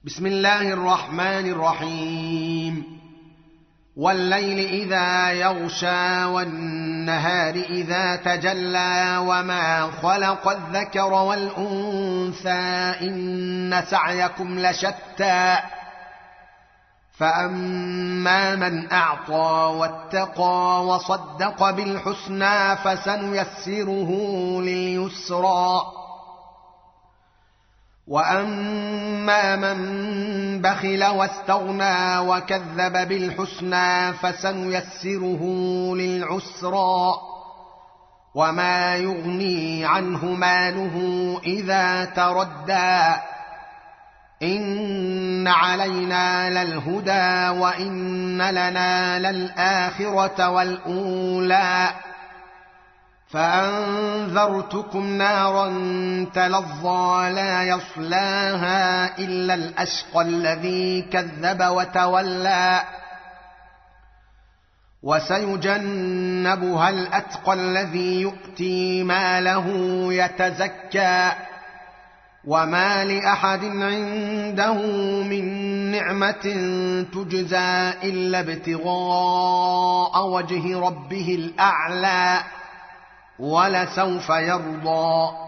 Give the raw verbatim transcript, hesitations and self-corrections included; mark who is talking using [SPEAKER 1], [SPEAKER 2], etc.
[SPEAKER 1] بسم الله الرحمن الرحيم والليل إذا يغشى والنهار إذا تجلى وما خلق الذكر والأنثى إن سعيكم لشتى فأما من أعطى واتقى وصدق بالحسنى فسنيسره لليسرى وأما من بخل واستغنى وكذب بالحسنى فسنيسره للعسرى وما يغني عنه ماله إذا تردى إن علينا للهدى وإن لنا للآخرة والأولى فأنذرتكم نارا تلظى لا يصلاها إلا الأشقى الذي كذب وتولى وسيجنبها الأتقى الذي يؤتي ماله يتزكى وما لأحد عنده من نعمة تجزى إلا ابتغاء وجه ربه الأعلى ولسوف يرضى